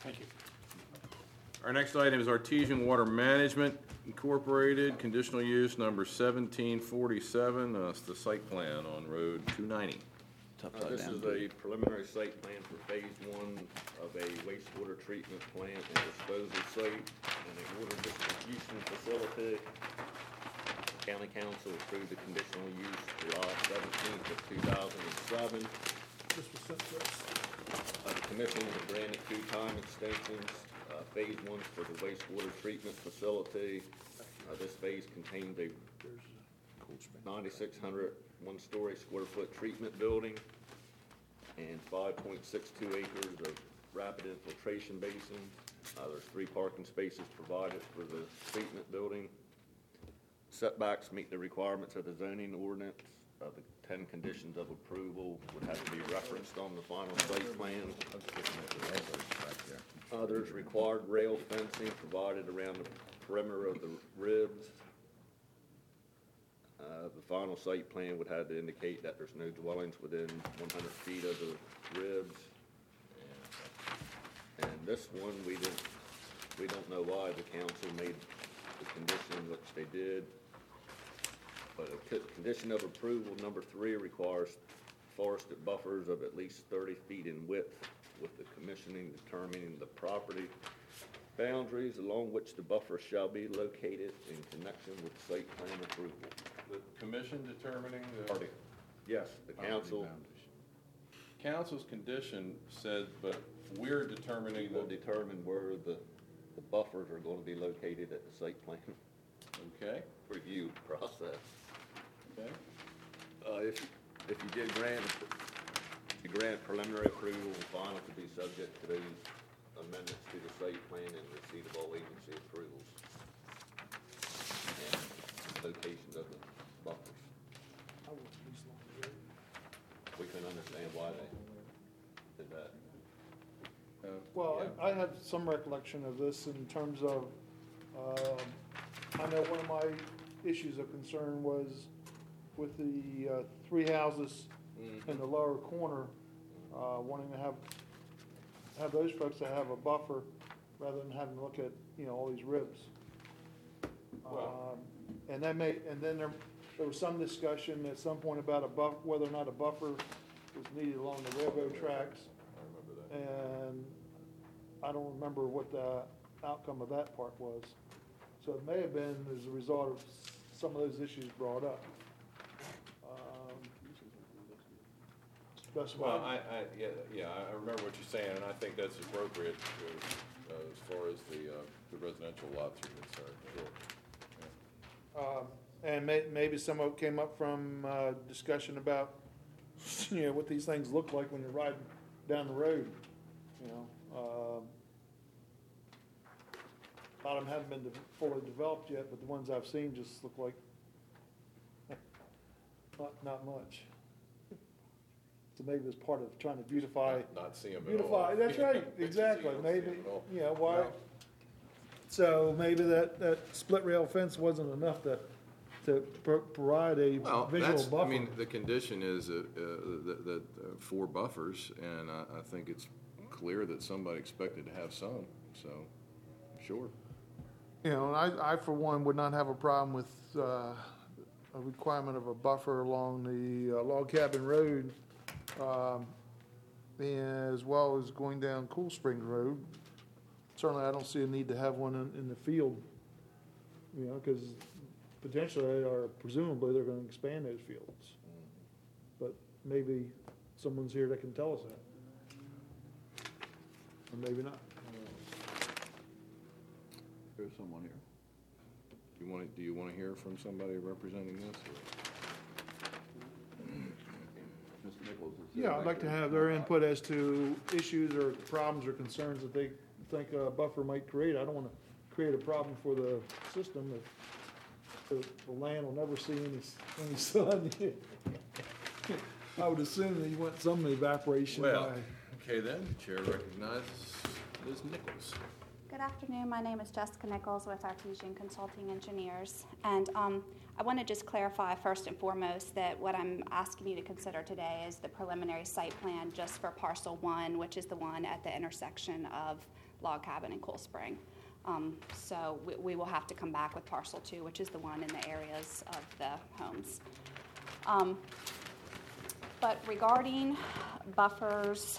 Thank you. Our next item is Artesian Water Management Incorporated, conditional use number 1747. It's the site plan on Road 290. This is a preliminary site plan for phase one of a wastewater treatment plant and disposal site and a water distribution facility. County Council approved the conditional use July 17th of 2007. This was sent to us. The commission has granted 2 time extensions. Phase one for the wastewater treatment facility. This phase contains a 9,600 one-story square foot treatment building and 5.62 acres of rapid infiltration basin. There's 3 parking spaces provided for the treatment building. Setbacks meet the requirements of the zoning ordinance. The 10 conditions of approval would have to be referenced on the final site plan. There's required rail fencing provided around the perimeter of the ribs. The final site plan would have to indicate that there's no dwellings within 100 feet of the ribs. And this one, we don't know why the council made the condition which they did. But a condition of approval number 3 requires forested buffers of at least 30 feet in width, with the commissioning determining the property boundaries along which the buffer shall be located in connection with site plan approval. The commission determining the... Yes, the council. Council's condition said, but we're determining Will determine where the buffers are going to be located at the site plan Okay. review process. Okay. If you did grant preliminary approval, final could be subject to those amendments to the site plan and receipt of all agency approvals and locations of the buffers. We can understand why they did that. Well, Yeah. I have some recollection of this in terms of, I know one of my issues of concern was with the 3 houses in the lower corner, wanting to have those folks that have a buffer rather than having to look at, all these ribs. Well- And then there was some discussion at some point about whether or not a buffer was needed along the railroad tracks. I remember that. And I don't remember what the outcome of that part was. So it may have been as a result of some of those issues brought up. That's Well, why. I remember what you're saying, and I think that's appropriate as far as the residential lots are concerned. Sure. And maybe some of it came up from discussion about, what these things look like when you're riding down the road. A lot of them haven't been fully developed yet, but the ones I've seen just look like not much. So maybe it's part of trying to beautify. Not see them at all. That's right, exactly. You don't see Maybe, them at all. why? No. So maybe that split rail fence wasn't enough to provide a Well, visual buffer. I mean, the condition is that 4 buffers, and I think it's clear that somebody expected to have some, so, sure. And I for one would not have a problem with a requirement of a buffer along the Log Cabin Road, as well as going down Cool Spring Road. Certainly, I don't see a need to have one in the field, because potentially or presumably they're going to expand those fields. But maybe someone's here that can tell us that, or maybe not. There's someone here. Do you want to hear from somebody representing this? Mr. Nichols is. Yeah, I'd like to have their input as to issues or problems or concerns that they think a buffer might create. I don't want to create a problem for the system if the land will never see any sun. I would assume that you want some evaporation. Well, okay then, the chair recognizes Ms. Nichols. Good afternoon. My name is Jessica Nichols with Artesian Consulting Engineers. And I want to just clarify first and foremost that what I'm asking you to consider today is the preliminary site plan just for parcel 1, which is the one at the intersection of log cabin in Cool Spring. So we will have to come back with parcel 2, which is the one in the areas of the homes. But regarding buffers,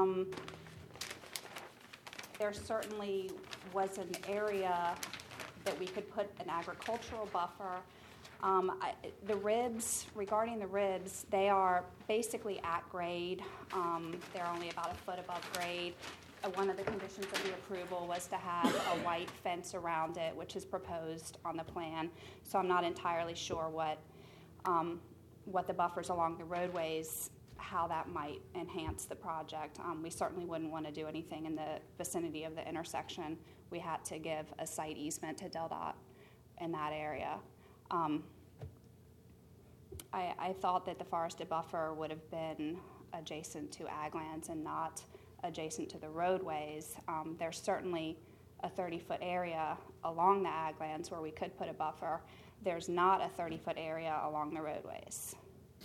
there certainly was an area that we could put an agricultural buffer. The ribs, regarding the ribs, they are basically at grade. They're only about a foot above grade. One of the conditions of the approval was to have a white fence around it, which is proposed on the plan. So I'm not entirely sure what the buffers along the roadways, how that might enhance the project. We certainly wouldn't want to do anything in the vicinity of the intersection. We had to give a site easement to DelDOT in that area. I thought that the forested buffer would have been adjacent to ag lands and not adjacent to the roadways. There's certainly a 30-foot area along the ag lands where we could put a buffer. There's not a 30-foot area along the roadways.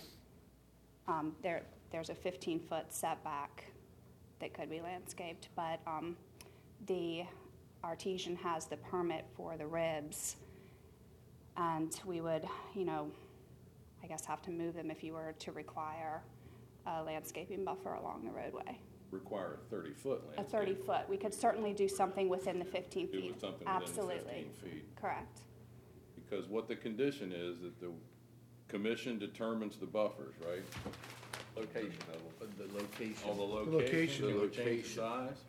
There's a 15-foot setback that could be landscaped, but the artesian has the permit for the ribs, and we would, I guess have to move them if you were to require a landscaping buffer along the roadway. Require a 30-foot A landscape. 30-foot. We could certainly do something within the 15 Do feet. something Absolutely. within the 15 feet. Correct. Because what the condition is that the commission determines the buffers, right? Location of them. The location. All the location. locations, The they would change the location. size?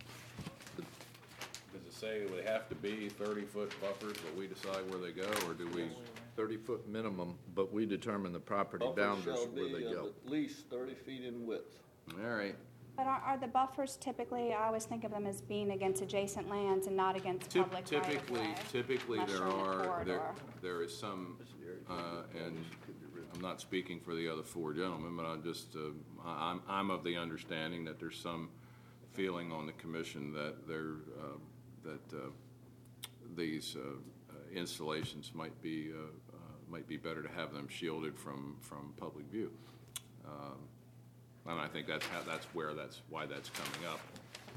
Does it say it would have to be 30-foot buffers, but we decide where they go, or do we? 30-foot minimum, but we determine the property Buffers boundaries shall where they be go. of at least 30 feet in width. All right. But are the buffers typically, I always think of them as being against adjacent lands and not against public right-of-way. Typically, unless there you're in a are, corridor. there is some, and I'm not speaking for the other four gentlemen, but I'm just, I'm of the understanding that there's some feeling on the commission that these installations might be better to have them shielded from public view. And I think that's why that's coming up.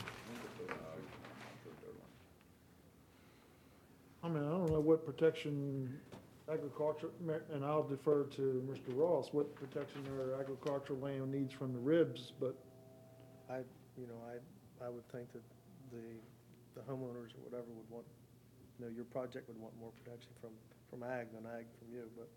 I mean, I don't know what protection agriculture, and I'll defer to Mr. Ross, what protection our agricultural land needs from the ribs, but I would think that the homeowners or whatever would want, your project would want more protection from ag than ag from you, but,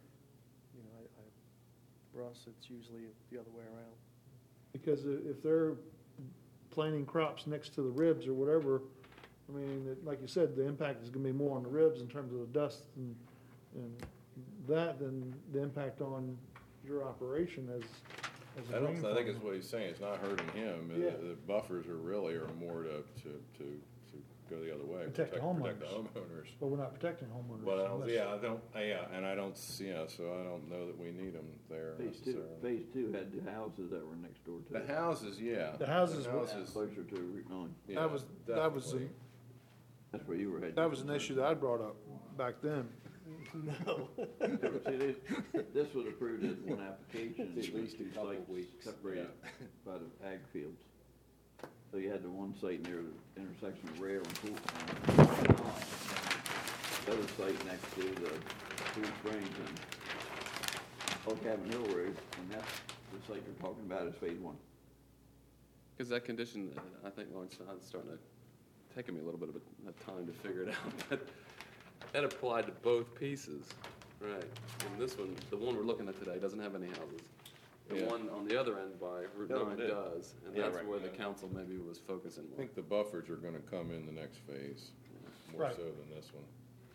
for us, it's usually the other way around. because if they're planting crops next to the ribs or whatever, I mean, like you said, the impact is gonna be more on the ribs in terms of the dust and that than the impact on your operation as a grain I think it's farmer. what he's saying, it's not hurting him. Yeah. The buffers are more to go the other way. Protect the the homeowners. homeowners. But we're not protecting homeowners. Well, unless- and I don't see, so I don't know that we need them there necessarily. Phase two had the houses that were next door to The it. houses, yeah. The houses Closer to Route 9. yeah, That was definitely. That's where you were headed. That was an issue that I brought up back then. No. See, this was approved as one application. At least a Two couple sites weeks. Separated by the ag fields. So you had the one site near the intersection of Rare and Cool Spring. The other site next to the Cool Springs and Old Cabin Hill Road, and that's the site you're talking about is phase one. Because that condition, I think, Lawrence, it's starting to take me a little bit of a time to figure it out. That applied to both pieces, right? And this one, the one we're looking at today, doesn't have any houses. The Yeah. one on the other end by Route No, 9 it did. does, and Yeah, that's right, where the yeah. council maybe was focusing I more. think the buffers are gonna come in the next phase, more Right. so than this one.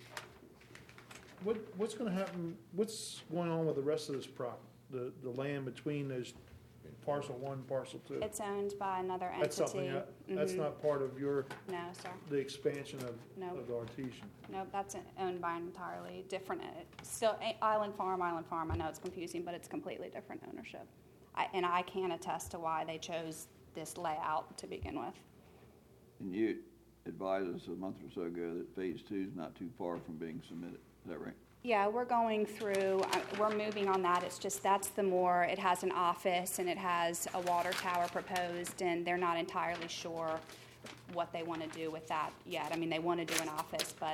What's gonna happen, what's going on with the rest of this the land between those parcel one, parcel two? It's owned by another entity. That's something, that's Mhm. not part of No, sir. the expansion of No. the artesian. No, that's owned by an entirely different, still, Island Farm. I know it's confusing, but it's completely different ownership. And I can attest to why they chose this layout to begin with. And you advised us a month or so ago that phase two is not too far from being submitted. Is that right? Yeah, we're going through, we're moving on that. It's just it has an office and it has a water tower proposed, and they're not entirely sure what they want to do with that yet. I mean, they want to do an office, but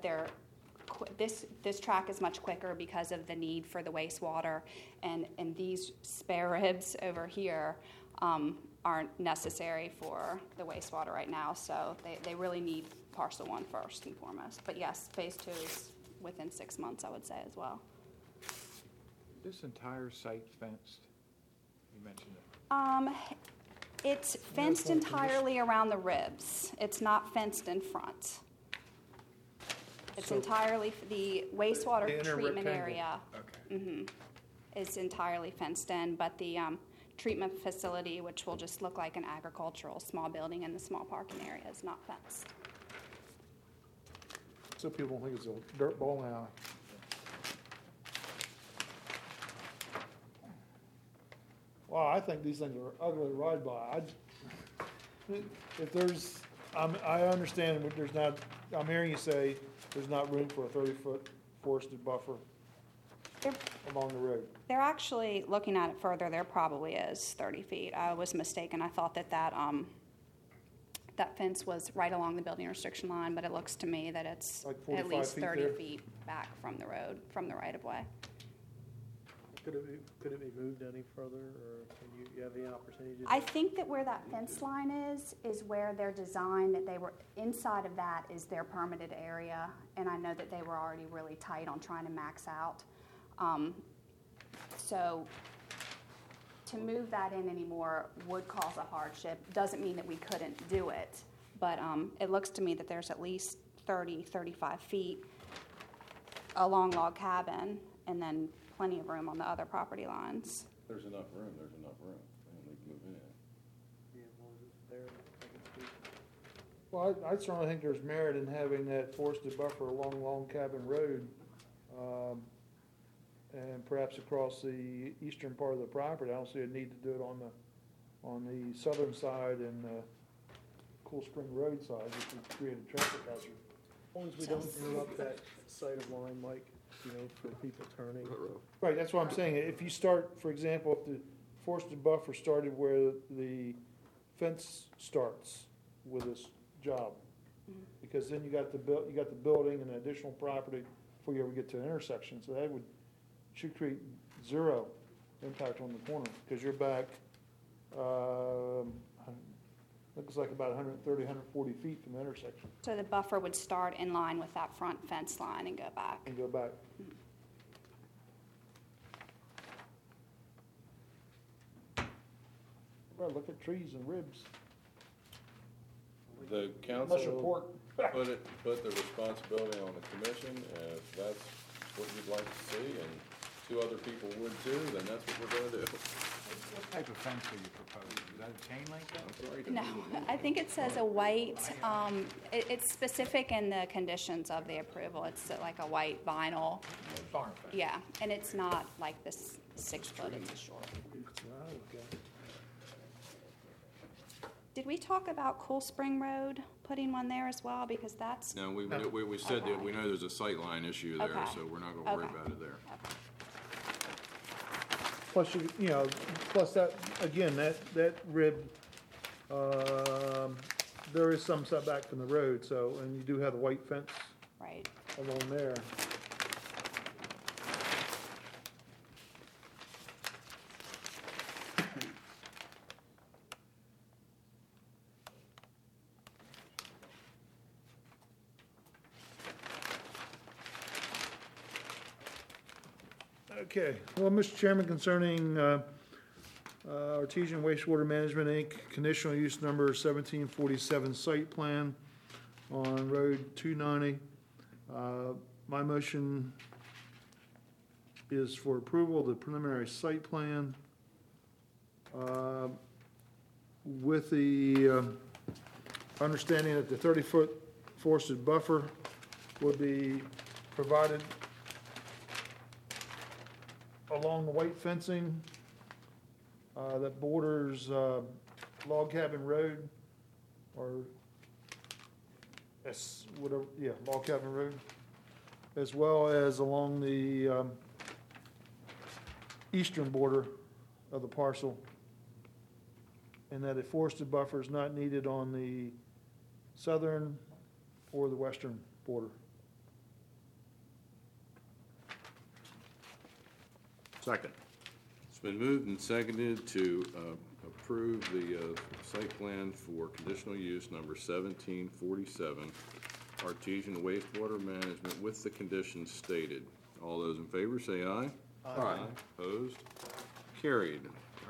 this track is much quicker because of the need for the wastewater, and these spare ribs over here aren't necessary for the wastewater right now, so they really need parcel 1 first and foremost. But yes, phase 2 is within 6 months, I would say, as well. This entire site fenced? You mentioned it. It's fenced entirely around the ribs. It's not fenced in front. It's So- entirely, the wastewater The inner treatment rectangle. area Okay. is entirely fenced in, but the treatment facility, which will just look like an agricultural small building in the small parking area, is not fenced. So people don't think it's a dirt bowling alley. Well, I think these things are ugly to ride by. If there's, I understand, but there's not, I'm hearing you say there's not room for a 30-foot forested buffer There- along the road. They're actually, looking at it further, there probably is 30 feet. I was mistaken. I thought that fence was right along the building restriction line, but it looks to me that it's Like at 45 least feet 30 there? feet back from the road, from the right-of-way. Could it be moved any further, or can you have the opportunity to? I think that where that fence line is where they're designed, that they were, inside of that is their permitted area, and I know that they were already really tight on trying to max out. So to move that in anymore would cause a hardship. Doesn't mean that we couldn't do it, but it looks to me that there's at least 30, 35 feet along Log Cabin, and then plenty of room on the other property lines. There's enough room, there's enough room. They don't need to move in. Yeah, as long as it's there, I can speak. Well, I certainly think there's merit in having that forested buffer along Long Cabin Road, and perhaps across the eastern part of the property. I don't see a need to do it on the southern side and Cool Spring Road side, which would create a traffic hazard. As long as we don't interrupt that sight of line, Mike, for people turning. Right, that's what I'm saying. If you start, for example, if the forested buffer started where the fence starts with this job, because then you got the building and additional property before you ever get to an intersection, so that should create zero impact on the corner, because you're back, looks like about 130, 140 feet from the intersection, So the buffer would start in line with that front fence line and go back. and go back. Well, look at trees and ribs. The Unless you're council pork. put the responsibility on the commission, and if that's what you'd like to see, and 2 other people would too, then that's what we're gonna do. What type of fence are you proposing? Is that a chain link fence? No, I think it says a white, it's specific in the conditions of the approval. It's like a white vinyl. Barn fence? Yeah, and it's not like this 6 foot, it's a short. Did we talk about Cool Spring Road, putting one there as well? Because that's, No, we said that we know there's a sight line issue there, Okay. so we're not gonna worry Okay. about it there. Plus, plus that, again, that rib, there is some setback from the road, so, and you do have the white fence right. along there. Okay, well, Mr. Chairman, concerning Artesian Wastewater Management, Inc., conditional use number 1747 site plan on Road 290. My motion is for approval of the preliminary site plan with the understanding that the 30-foot forested buffer would be provided along the white fencing that borders Log Cabin Road, or Log Cabin Road, as well as along the eastern border of the parcel, and that a forested buffer is not needed on the southern or the western border. Second. It's been moved and seconded to approve the site plan for conditional use number 1747, Artesian Wastewater Management with the conditions stated. All those in favor say aye. Aye. Opposed? Carried.